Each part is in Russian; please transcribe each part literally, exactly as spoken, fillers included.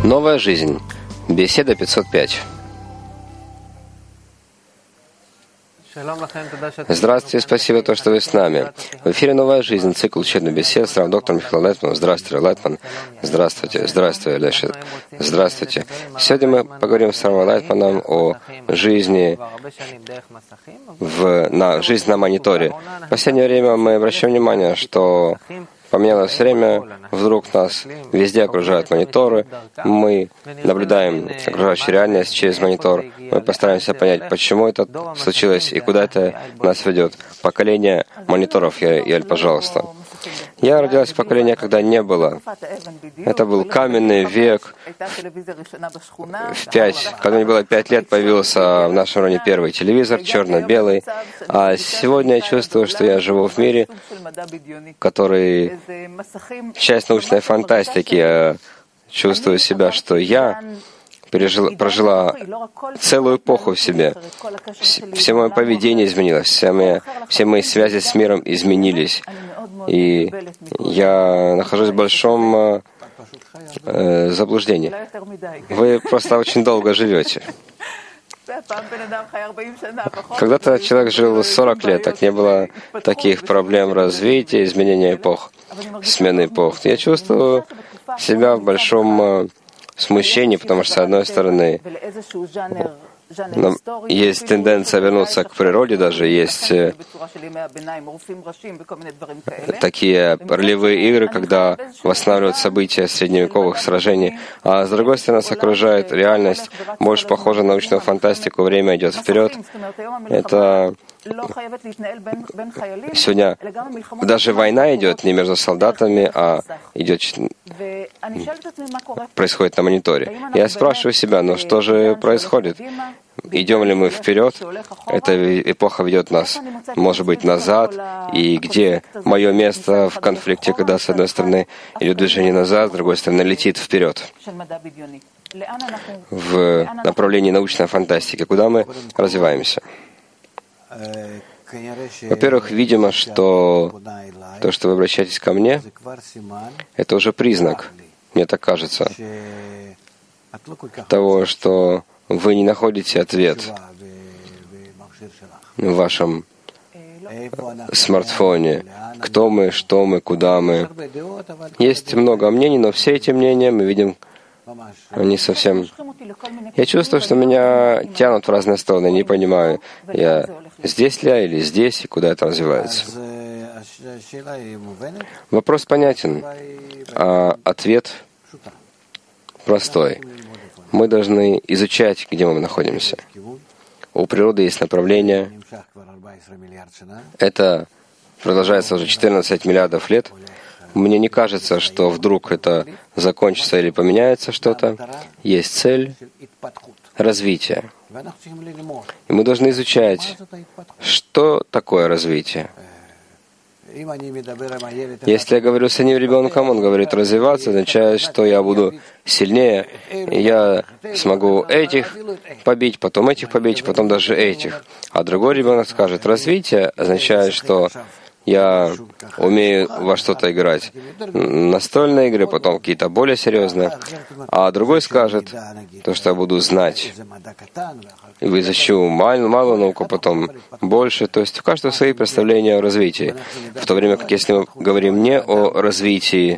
Новая жизнь. Беседа пятьсот пять. Здравствуйте, спасибо, то, что вы с нами. В эфире «Новая жизнь», цикл учебных бесед с доктором Михаилом Лайтманом. Здравствуйте, Лайтман. Здравствуйте, здравствуйте, Леша. Здравствуйте. Сегодня мы поговорим с Равом Лайтманом о жизни, в, на, жизнь на мониторе. В последнее время мы обращаем внимание, что поменялось время, вдруг нас везде окружают мониторы, мы наблюдаем окружающую реальность через монитор, мы постараемся понять, почему это случилось и куда это нас ведет. Поколение мониторов, Яль, пожалуйста. Я родилась в поколении, когда не было. Это был каменный век. В пять, когда мне было пять лет, появился в нашем районе первый телевизор, черно-белый. А сегодня я чувствую, что я живу в мире, который часть научной фантастики. Я чувствую себя, что я пережила, прожила целую эпоху в себе. Все мое поведение изменилось, все мои, все мои связи с миром изменились. И я нахожусь в большом э, заблуждении. Вы просто очень долго живете. Когда-то человек жил сорок лет, так не было таких проблем развития, изменения эпох, смены эпох. Я чувствую себя в большом смущении, потому что, с одной стороны, есть тенденция вернуться к природе, даже есть такие ролевые игры, когда восстанавливают события средневековых сражений, а с другой стороны нас окружает реальность, больше похожа на научную фантастику, время идет вперед. Это сегодня даже война идет не между солдатами, а идет происходит на мониторе. Я спрашиваю себя, ну что же происходит? Идем ли мы вперед? Эта эпоха ведет нас, может быть, назад. И где мое место в конфликте, когда с одной стороны идет движение назад, с другой стороны летит вперед в направлении научной фантастики, куда мы развиваемся? Во-первых, видимо, что то, что вы обращаетесь ко мне, это уже признак, мне так кажется, того, что вы не находите ответ в вашем смартфоне. Кто мы, что мы, куда мы. Есть много мнений, но все эти мнения мы видим, они совсем... Я чувствую, что меня тянут в разные стороны, не понимаю, я здесь ли я или здесь, и куда это развивается. Вопрос понятен, а ответ простой. Мы должны изучать, где мы находимся. У природы есть направление. Это продолжается уже четырнадцать миллиардов лет. Мне не кажется, что вдруг это закончится или поменяется что-то. Есть цель развития. И мы должны изучать, что такое развитие. Если я говорю с одним ребенком, он говорит развиваться, означает, что я буду сильнее, и я смогу этих побить, потом этих побить, потом даже этих. А другой ребенок скажет, развитие означает, что я умею во что-то играть. Настольные игры, потом какие-то более серьезные. А другой скажет, то, что я буду знать. И изучу малую, малую науку, потом больше. То есть у каждого свои представления о развитии. В то время как если мы говорим не о развитии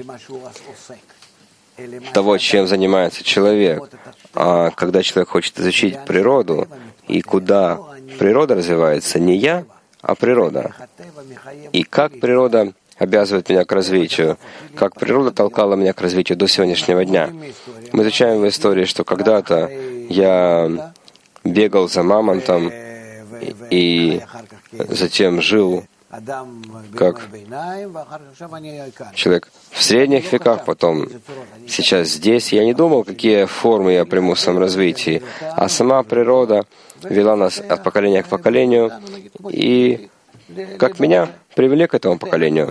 того, чем занимается человек, а когда человек хочет изучить природу, и куда природа развивается, не я, а природа. И как природа обязывает меня к развитию, как природа толкала меня к развитию до сегодняшнего дня. Мы изучаем в истории, что когда-то я бегал за мамонтом и затем жил как человек в средних веках, потом сейчас здесь. Я не думал, какие формы я приму в своем развитии, а сама природа вела нас от поколения к поколению, и как меня привели к этому поколению.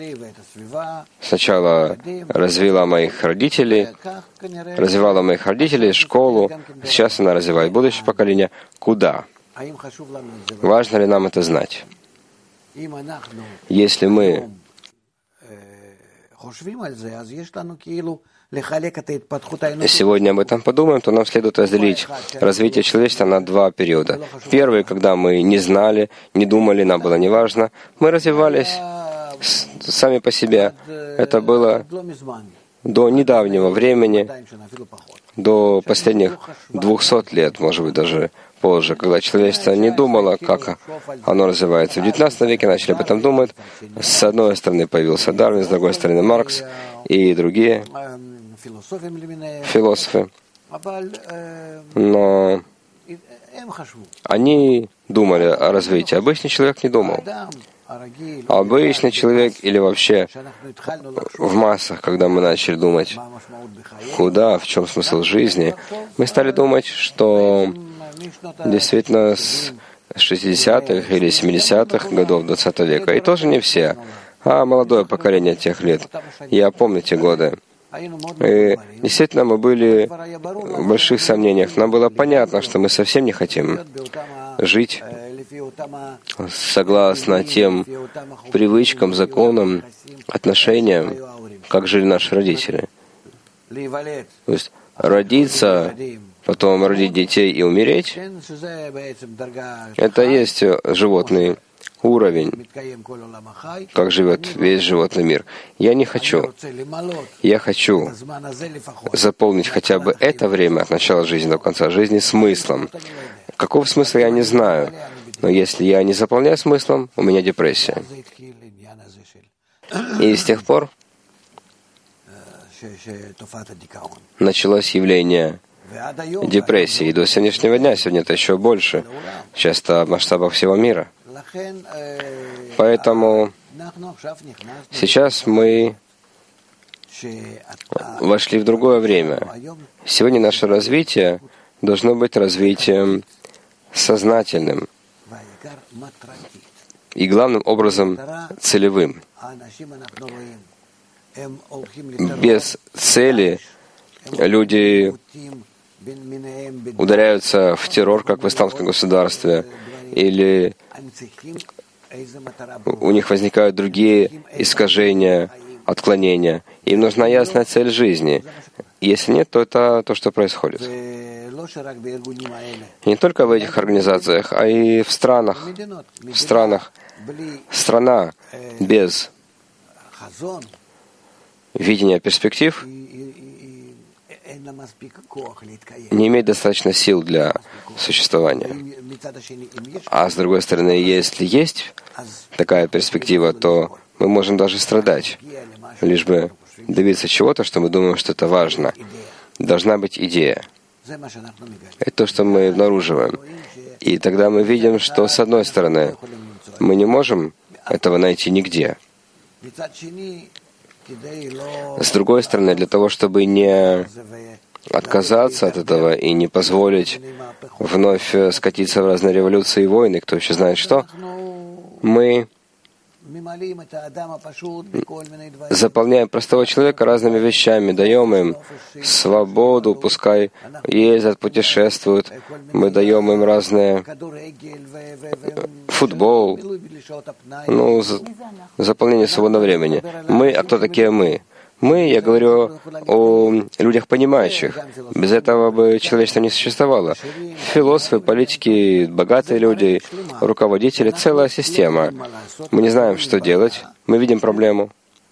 Сначала развила моих родителей, развивала моих родителей, школу, сейчас она развивает будущее поколение. Куда? Важно ли нам это знать? Если мы сегодня об этом подумаем, то нам следует разделить развитие человечества на два периода. Первый, когда мы не знали, не думали, нам было неважно. Мы развивались сами по себе. Это было до недавнего времени, до последних двухсот лет, может быть, даже позже, когда человечество не думало, как оно развивается. В девятнадцатом веке начали об этом думать. С одной стороны появился Дарвин, с другой стороны Маркс и другие философы. Но они думали о развитии. Обычный человек не думал. Обычный человек или вообще в массах, когда мы начали думать, куда, в чем смысл жизни, мы стали думать, что действительно с шестидесятых или семидесятых годов двадцатого века, и тоже не все, а молодое поколение тех лет. Я помню те годы. И действительно, мы были в больших сомнениях. Нам было понятно, что мы совсем не хотим жить согласно тем привычкам, законам, отношениям, как жили наши родители. То есть родиться, потом родить детей и умереть, это есть животный уровень, как живет весь животный мир. Я не хочу. Я хочу заполнить хотя бы это время от начала жизни до конца жизни смыслом. Какого смысла я не знаю. Но если я не заполняю смыслом, у меня депрессия. И с тех пор началось явление депрессии. И до сегодняшнего дня, сегодня это еще больше, часто в масштабах всего мира. Поэтому сейчас мы вошли в другое время. Сегодня наше развитие должно быть развитием сознательным и, главным образом, целевым. Без цели люди ударяются в террор, как в исламском государстве, или у них возникают другие искажения, отклонения. Им нужна ясная цель жизни. Если нет, то это то, что происходит. И не только в этих организациях, а и в странах. В странах. Страна без видения перспектив не имеет достаточно сил для существования. А с другой стороны, если есть такая перспектива, то мы можем даже страдать, лишь бы добиться чего-то, что мы думаем, что это важно. Должна быть идея. Это то, что мы обнаруживаем. И тогда мы видим, что с одной стороны, мы не можем этого найти нигде. С другой стороны, для того, чтобы не отказаться от этого и не позволить вновь скатиться в разные революции и войны, кто еще знает что, мы заполняем простого человека разными вещами, даем им свободу, пускай ездят, путешествуют, мы даем им разные футбол, ну, заполнение свободного времени. Мы, а кто такие мы? Мы, я говорю о людях понимающих. Без этого бы человечество не существовало. Философы, политики, богатые люди, руководители, целая система. Мы не знаем, что делать. Мы видим проблему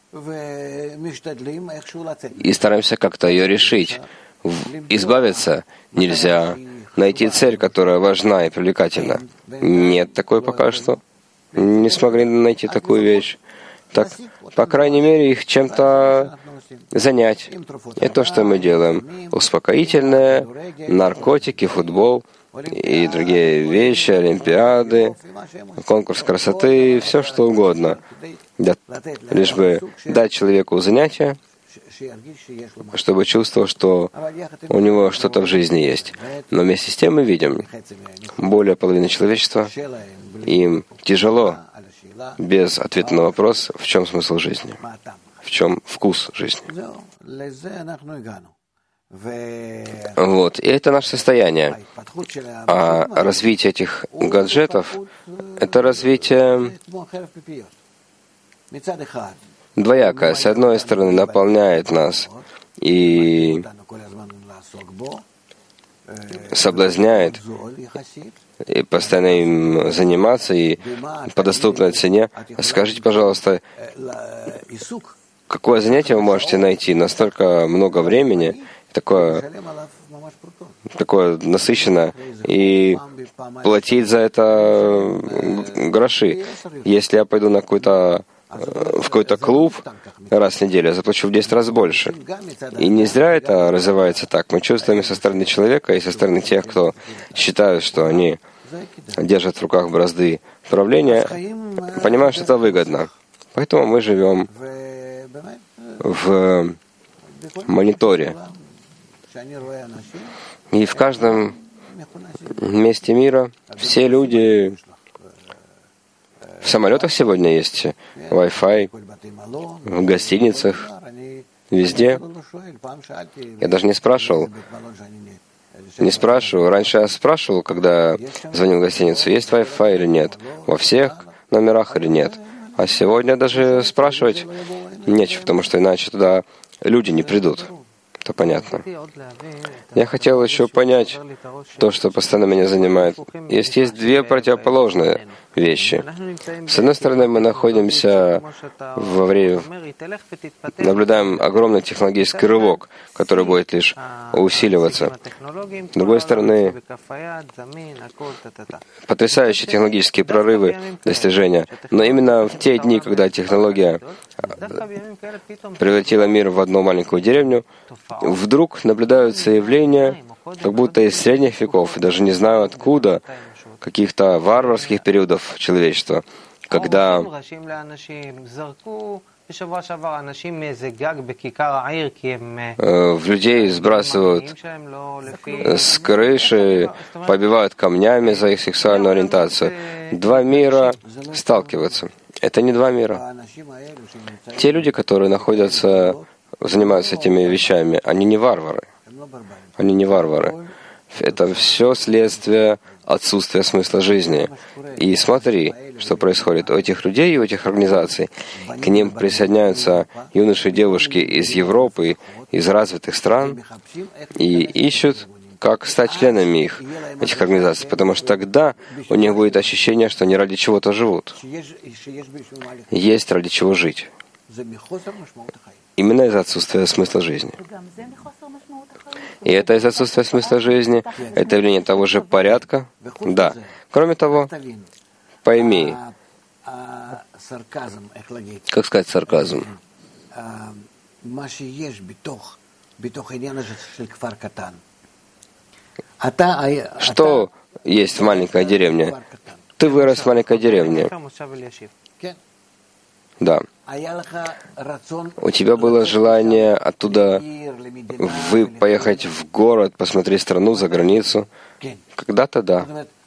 и стараемся как-то ее решить. Избавиться нельзя. Найти цель, которая важна и привлекательна. Нет такой пока что. Не смогли найти такую вещь. Так, по крайней мере, их чем-то занять. Это то, что мы делаем. Успокоительное, наркотики, футбол и другие вещи, олимпиады, конкурс красоты, все что угодно. Да, лишь бы дать человеку занятие, чтобы чувствовал, что у него что-то в жизни есть. Но вместе с тем мы видим, более половины человечества, им тяжело без ответа на вопрос, в чем смысл жизни, в чем вкус жизни. Вот, и это наше состояние. А развитие этих гаджетов — это развитие двоякое. С одной стороны, наполняет нас и соблазняет, и постоянно им заниматься, и по доступной цене. Скажите, пожалуйста, какое занятие вы можете найти? Настолько много времени, такое, такое насыщенное, и платить за это гроши. Если я пойду на какой-то в какой-то клуб раз в неделю, я заплачу в десять раз больше. И не зря это развивается так. Мы чувствуем со стороны человека, и со стороны тех, кто считают, что они держат в руках бразды правления, понимают, что это выгодно. Поэтому мы живем в мониторе. И в каждом месте мира все люди... В самолетах сегодня есть Wi-Fi, в гостиницах, везде. Я даже не спрашивал. Не спрашиваю. Раньше я спрашивал, когда звонил в гостиницу, есть Wi-Fi или нет, во всех номерах или нет. А сегодня даже спрашивать нечего, потому что иначе туда люди не придут. Это понятно. Я хотел еще понять то, что постоянно меня занимает. Есть, есть две противоположные вещи. С одной стороны, мы находимся во время, наблюдаем огромный технологический рывок, который будет лишь усиливаться. С другой стороны, потрясающие технологические прорывы, достижения. Но именно в те дни, когда технология превратила мир в одну маленькую деревню, вдруг наблюдаются явления, как будто из средних веков, даже не знаю откуда, каких-то варварских периодов человечества, когда в людей сбрасывают с крыши, побивают камнями за их сексуальную ориентацию. Два мира сталкиваются. Это не два мира. Те люди, которые находятся, занимаются этими вещами, они не варвары. Они не варвары. Это все следствие отсутствия смысла жизни. И смотри, что происходит у этих людей и у этих организаций. К ним присоединяются юноши и девушки из Европы, из развитых стран, и ищут, как стать членами их, этих организаций, потому что тогда у них будет ощущение, что они ради чего-то живут. Есть ради чего жить. Именно из-за отсутствия смысла жизни. И это из отсутствия смысла жизни, это явление того же порядка. Да. Кроме того, пойми, как сказать сарказм, что есть в маленькой деревне? Ты вырос в маленькой деревне. Да. У тебя было желание оттуда вы поехать в город, посмотреть страну, за границу. Когда-то да.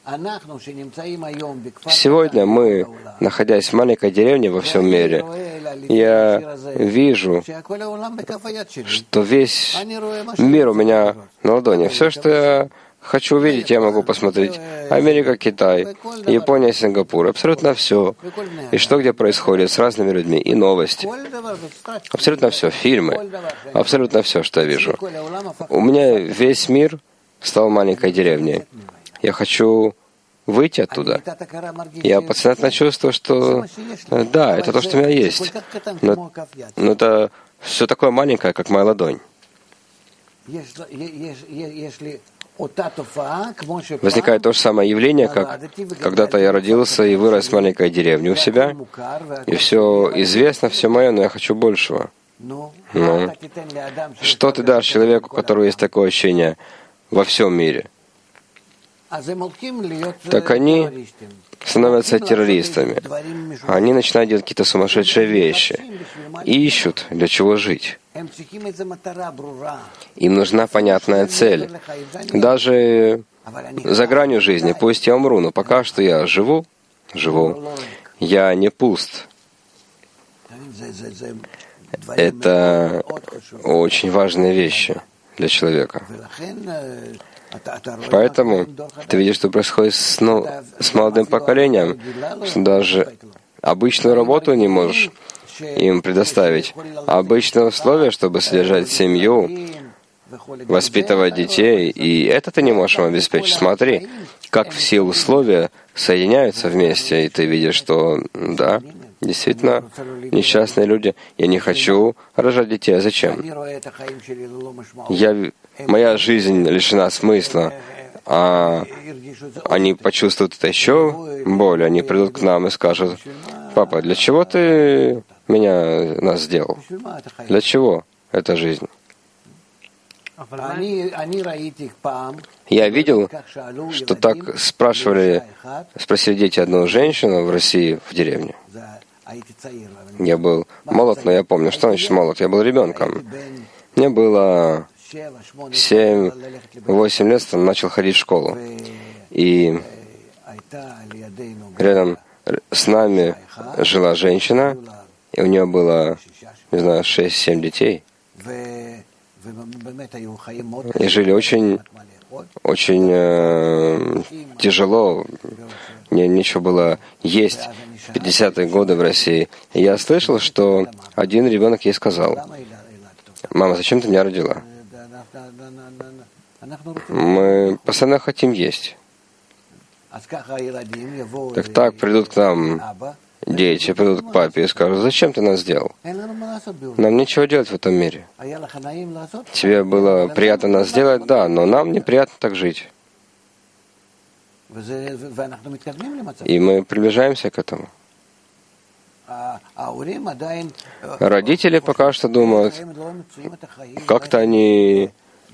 Сегодня мы, находясь в маленькой деревне во всем мире, я вижу, что весь мир у меня на ладони. Все, что я хочу увидеть, я могу посмотреть. Америка, Китай, Япония, Сингапур. Абсолютно все. И что где происходит с разными людьми. И новости. Абсолютно все. Фильмы. Абсолютно все, что я вижу. У меня весь мир стал маленькой деревней. Я хочу выйти оттуда. Я подсознательно чувствую, что да, это то, что у меня есть. Но, но это все такое маленькое, как моя ладонь. Возникает то же самое явление, как когда-то я родился и вырос в маленькой деревне у себя, и все известно, все мое, но я хочу большего. Ну, что ты дашь человеку, у которого есть такое ощущение во всем мире? Так они становятся террористами. Они начинают делать какие-то сумасшедшие вещи. И ищут, для чего жить. Им нужна понятная цель. Даже за гранью жизни, пусть я умру, но пока что я живу, живу. Я не пуст. Это очень важные вещи для человека. Поэтому ты видишь, что происходит с, ну, с молодым поколением, что даже обычную работу не можешь им предоставить обычные условия, чтобы содержать семью, воспитывать детей, и это ты не можешь им обеспечить. Смотри, как все условия соединяются вместе, и ты видишь, что, да, действительно, несчастные люди. Я не хочу рожать детей, а зачем? Я, моя жизнь лишена смысла, а они почувствуют это еще более, они придут к нам и скажут: «Папа, для чего ты меня, нас сделал? Для чего эта жизнь?» Я видел, что так спрашивали, спросили дети одну женщину в России, в деревне. Я был молод, но я помню, что значит молод. Я был ребенком. Мне было семь-восемь лет, начал ходить в школу. И рядом с нами жила женщина, и у нее было, не знаю, шесть-семь детей. И жили очень, очень э, тяжело. Мне нечего было есть в пятидесятые годы в России. И я слышал, что один ребенок ей сказал: «Мама, зачем ты меня родила? Мы постоянно хотим есть». Так так придут к нам дети, придут к папе и скажут: «Зачем ты нас сделал? Нам нечего делать в этом мире. Тебе было приятно нас сделать, да, но нам неприятно так жить». И мы приближаемся к этому. Родители пока что думают, как-то они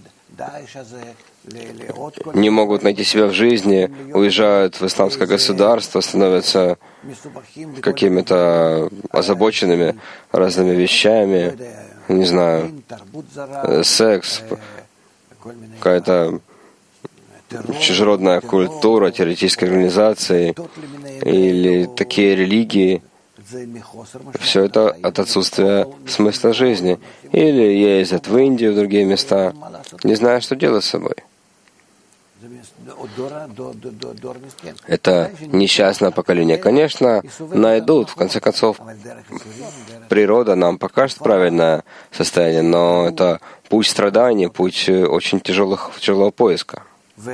не могут найти себя в жизни, уезжают в исламское государство, становятся какими-то озабоченными разными вещами, не знаю, секс, какая-то чужеродная культура, террористические организации или такие религии. Все это от отсутствия смысла жизни. Или ездят в Индию, в другие места, не зная, что делать с собой. Это несчастное поколение. Конечно, найдут. В конце концов, природа нам покажет правильное состояние, но это путь страданий, путь очень тяжелых, тяжелого поиска.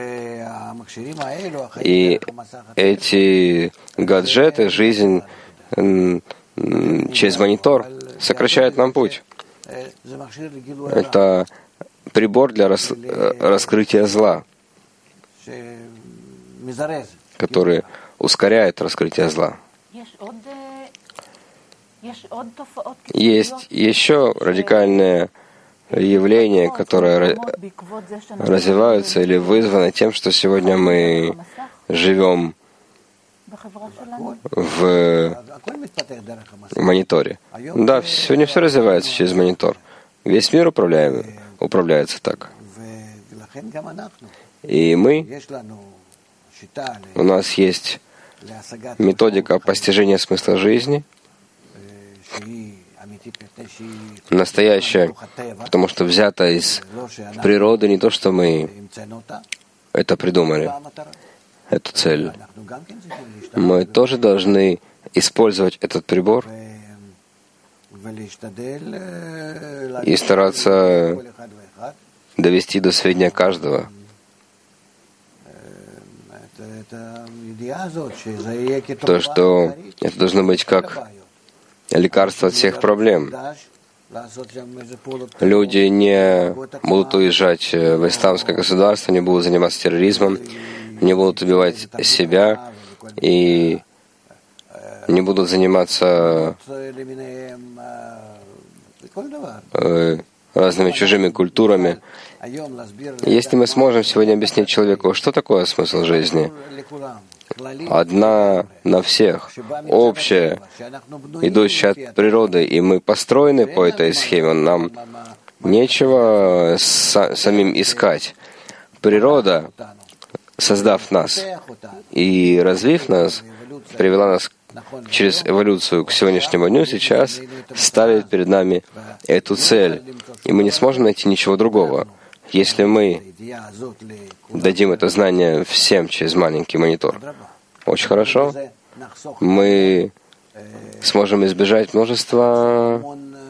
И эти гаджеты, жизнь через монитор сокращает нам путь. Это прибор для рас, раскрытия зла, который ускоряет раскрытие зла. Есть еще радикальные явления, которые развиваются или вызваны тем, что сегодня мы живем в мониторе. Да, сегодня все развивается через монитор. Весь мир управляем, управляется так. И мы, у нас есть методика постижения смысла жизни, настоящая, потому что взята из природы, не то, что мы это придумали, эту цель. Мы тоже должны использовать этот прибор и стараться довести до сведения каждого. То, что это должно быть как лекарство от всех проблем. Люди не будут уезжать в исламское государство, не будут заниматься терроризмом, не будут убивать себя и не будут заниматься э, разными чужими культурами. Если мы сможем сегодня объяснить человеку, что такое смысл жизни, одна на всех, общая, идущая от природы, и мы построены по этой схеме, нам нечего с, самим искать. Природа, создав нас и развив нас, привела нас через эволюцию к сегодняшнему дню, сейчас ставит перед нами эту цель. И мы не сможем найти ничего другого. Если мы дадим это знание всем через маленький монитор, очень хорошо, мы сможем избежать множества,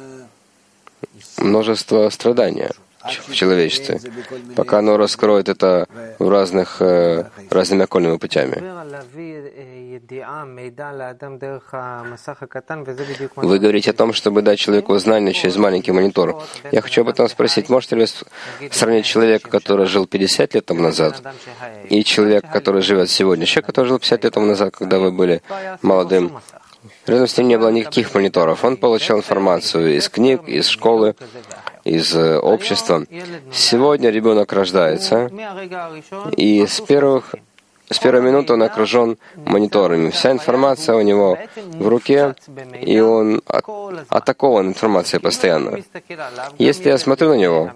множества страдания в человечестве, пока оно раскроет это в разных, разными окольными путями. Вы говорите о том, чтобы дать человеку знания через маленький монитор. Я хочу об этом спросить. Можете ли вы сравнить человека, который жил пятьдесят лет тому назад, и человека, который живет сегодня, человек, который жил пятьдесят лет тому назад, когда вы были молодым? Рядом с ним не было никаких мониторов. Он получал информацию из книг, из школы, из общества. Сегодня ребенок рождается, и с первых С первой минуты он окружен мониторами. Вся информация у него в руке, и он от, атакован информацией постоянно. Если я смотрю на него,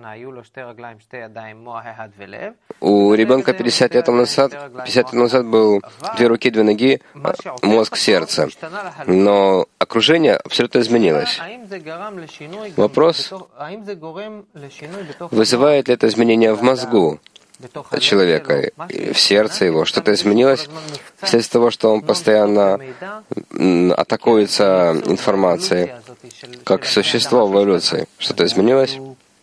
у ребенка пятьдесят лет назад, пятьдесят лет назад был две руки, две ноги, мозг, сердце. Но окружение абсолютно изменилось. Вопрос, вызывает ли это изменение в мозгу человека, в сердце его? Что-то изменилось вследствие того, что он постоянно атакуется информацией, как существо в эволюции. Что-то изменилось?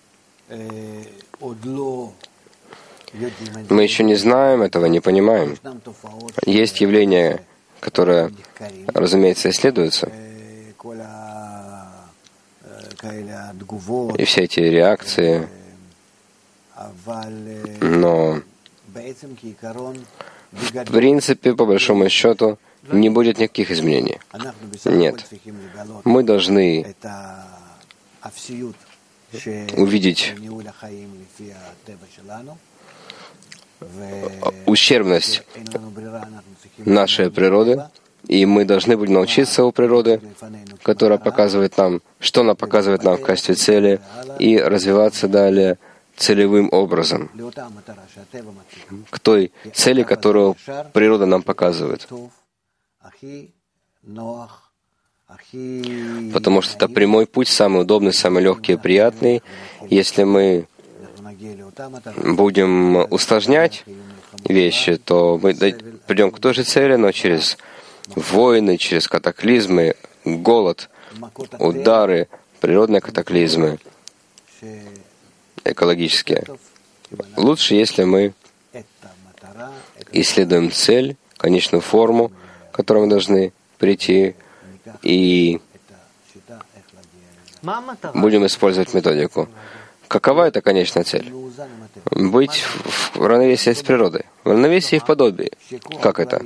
Мы еще не знаем этого, не понимаем. Есть явления, которые, разумеется, исследуются. И все эти реакции. Но в принципе, по большому счету, не будет никаких изменений. Нет. Мы должны увидеть ущербность нашей природы, и мы должны будем научиться у природы, которая показывает нам, что она показывает нам в качестве цели, и развиваться далее целевым образом к той цели, которую природа нам показывает. Потому что это прямой путь, самый удобный, самый легкий и приятный. Если мы будем усложнять вещи, то мы придем к той же цели, но через войны, через катаклизмы, голод, удары, природные катаклизмы, экологические. Лучше, если мы исследуем цель, конечную форму, к которой мы должны прийти, и будем использовать методику. Какова эта конечная цель? Быть в равновесии с природой, в равновесии и в подобии. Как это?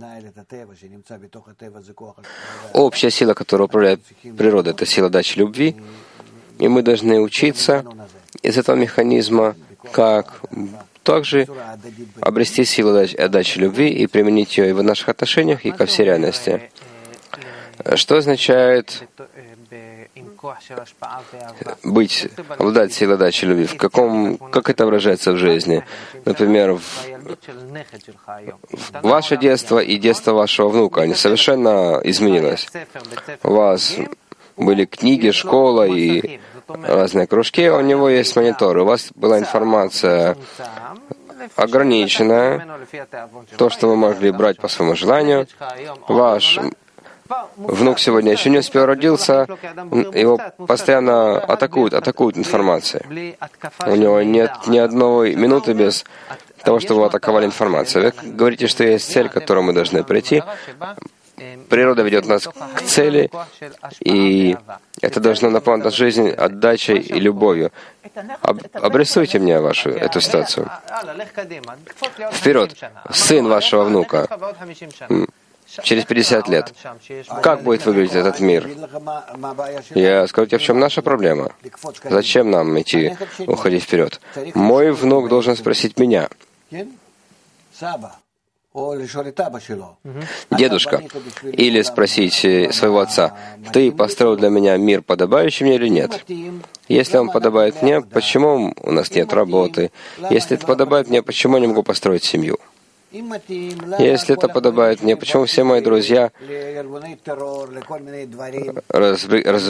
Общая сила, которая управляет природой, это сила дачи любви, и мы должны учиться из этого механизма, как также обрести силу отдачи любви и применить ее и в наших отношениях, и ко всей реальности. Что означает быть, обладать силой отдачи любви? В каком, как это выражается в жизни? Например, в, ваше детство и детство вашего внука, они совершенно изменилось. У вас были книги, школа и разные кружки, у него есть монитор, у вас была информация ограниченная, то, что вы могли брать по своему желанию. Ваш внук сегодня еще не успел родиться, его постоянно атакуют, атакуют информацией. У него нет ни одной минуты без того, чтобы его атаковали информацией. Вы говорите, что есть цель, к которой мы должны прийти. Природа ведет нас к цели, и это должно наполнить нашу жизнь отдачей и любовью. Об, обрисуйте мне вашу эту ситуацию. Вперед! Сын вашего внука. Через пятьдесят лет. Как будет выглядеть этот мир? Я скажу тебе, в чем наша проблема. Зачем нам идти, уходить вперед? Мой внук должен спросить меня. Дедушка, или спросить своего отца, ты построил для меня мир, подобающий мне или нет? Если он подобает мне, почему у нас нет работы? Если это подобает мне, почему я не могу построить семью? Если это подобает мне, почему все мои друзья раз, раз,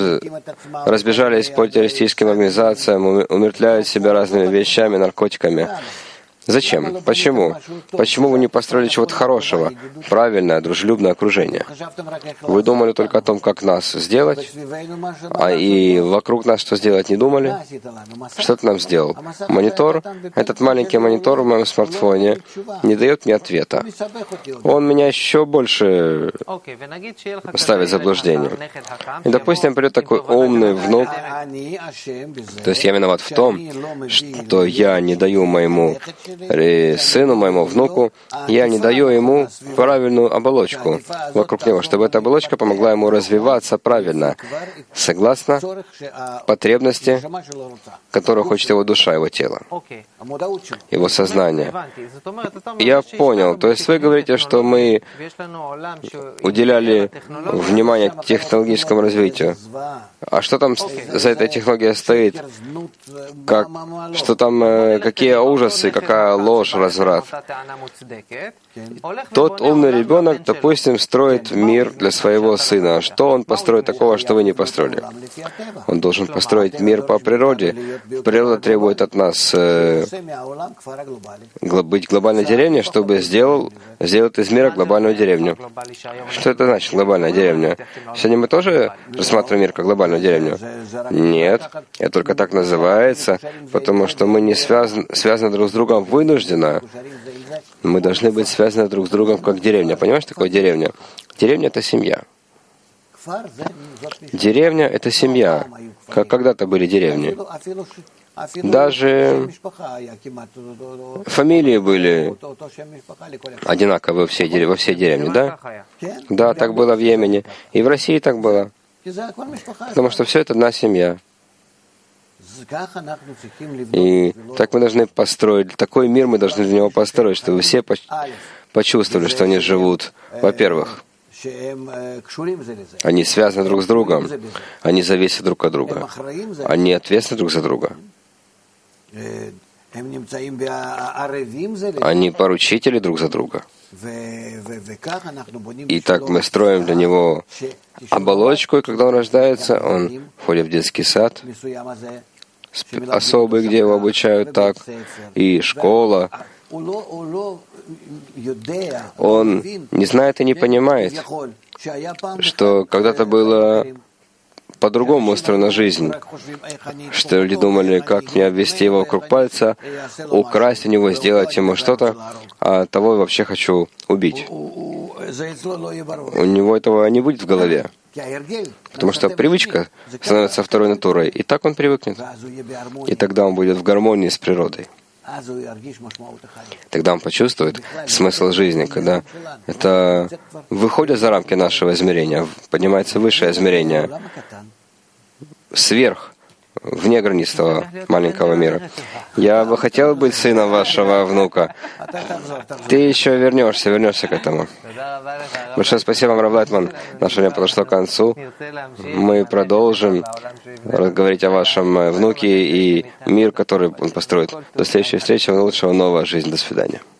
разбежались по террористическим организациям, умертвляют себя разными вещами, наркотиками? Зачем? Почему? Почему вы не построили чего-то хорошего, правильное, дружелюбное окружение? Вы думали только о том, как нас сделать, а и вокруг нас что сделать не думали? Что ты нам сделал? Монитор, этот маленький монитор в моем смартфоне не дает мне ответа. Он меня еще больше ставит в заблуждение. И, допустим, придет такой умный внук, то есть я виноват в том, что я не даю моему сыну, моему внуку, я не даю ему правильную оболочку вокруг него, чтобы эта оболочка помогла ему развиваться правильно, согласно потребности, которую хочет его душа, его тело, его сознание. Я понял. То есть вы говорите, что мы уделяли внимание технологическому развитию. А что там за этой технологией стоит? Как, что там, э, какие ужасы, какая ложь, разврат? Тот умный ребенок, допустим, строит мир для своего сына. Что он построит такого, что вы не построили? Он должен построить мир по природе. Природа требует от нас э, быть глобальной деревней, чтобы сделал, сделать из мира глобальную деревню. Что это значит, глобальная деревня? Сегодня мы тоже рассматриваем мир как глобальную деревню? Нет, это только так называется, потому что мы не связаны, связаны друг с другом вынужденно. Мы должны быть связаны друг с другом как деревня. Понимаешь, что такое деревня? Деревня — это семья. Деревня — это семья, как когда-то были деревни. Даже фамилии были одинаковые во всей, во всей деревне, да? Да, так было в Йемене. И в России так было. Потому что все это одна семья. И так мы должны построить, такой мир мы должны для него построить, чтобы все почувствовали, что они живут, во-первых, они связаны друг с другом, они зависят друг от друга, они ответственны друг за друга, они поручители друг за друга. И так мы строим для него оболочку, и когда он рождается, он входит в детский сад, особый, где его обучают так, и школа. Он не знает и не понимает, что когда-то было по-другому устроена жизнь, что люди думали, как мне обвести его вокруг пальца, украсть у него, сделать ему что-то, а того я вообще хочу убить. У него этого не будет в голове, потому что привычка становится второй натурой, и так он привыкнет, и тогда он будет в гармонии с природой. Тогда он почувствует смысл жизни, когда это выходит за рамки нашего измерения, поднимается высшее измерение, сверх, вне границ того маленького мира. Я бы хотел быть сыном вашего внука. Ты еще вернешься, вернешься к этому. Большое спасибо вам, Рав Лайтман. Наше время подошло к концу. Мы продолжим говорить о вашем внуке и мир, который он построит. До следующей встречи. Лучшего нового жизни. До свидания.